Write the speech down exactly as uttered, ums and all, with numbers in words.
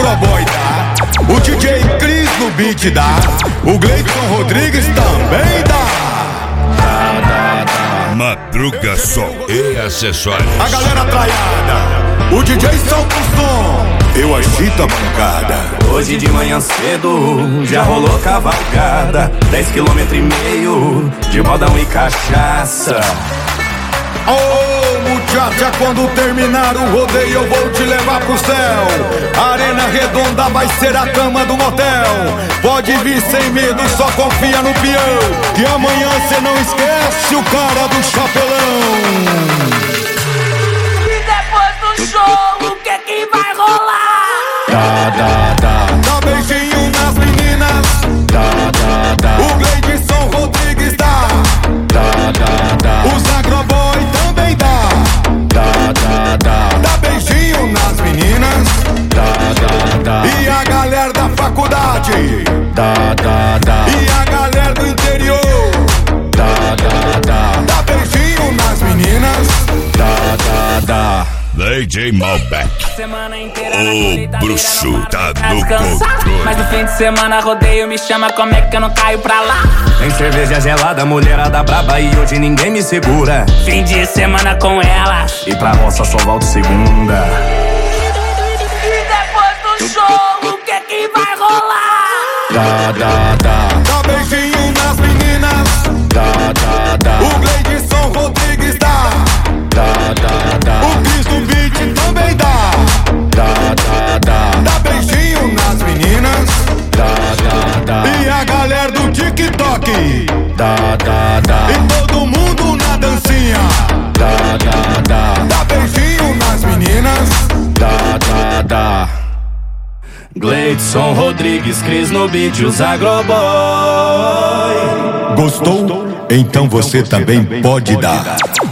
Agroboy dá, o D J Cris no beat dá, o Gleidson Rodrigues também dá. Madruga Som e acessórios. A galera traiada, o D J solta o som, eu agito a bancada. Hoje de manhã cedo já rolou cavalgada, dez quilômetros e meio de modão e cachaça. Ô oh, muchacha, quando terminar o rodeio eu vou te levar pro céu. A arena redonda vai ser a cama do motel. Pode vir sem medo, só confia no peão, que amanhã cê não esquece o cara do chapelão. E depois do show, o que que vai rolar? Dá, dá, dá, dá beijinho nas meninas. Dá, dá, dá, o Gleidson Rodrigues dá. Dá, dá, dá, os Agroboy também dá. Dá, dá, dá, dá beijinho nas meninas. Dá, dá, dá, e a galera da faculdade. Dá, dá, dá, e a galera do interior. Dá, dá, dá, dá beijinho nas meninas. Dá, dá, dá. D J Malbec, Semana inteira o bruxo tá no controle. Mas no fim de semana rodeio me chama, como é que eu não caio pra lá? Tem cerveja gelada, mulherada braba e hoje ninguém me segura. Fim de semana com ela, E pra roça só volto segunda. e depois do show, o que que vai rolar? Dá, dá, dá, dá beijinho nas meninas. Dá, dá, dá, o Gleidson Rodrigues dá. Dá, dá, dá, o Cris do beat também dá. Dá, dá, dá, dá beijinho nas meninas. Dá, dá, dá, e a galera do TikTok. Dá, dá, dá, e todo mundo na dancinha. Dá, dá, dá, dá beijinho nas meninas. Dá, dá, dá. Gleidson Rodrigues, Cris no beat, os Agroboy. Gostou? Então você também pode dar.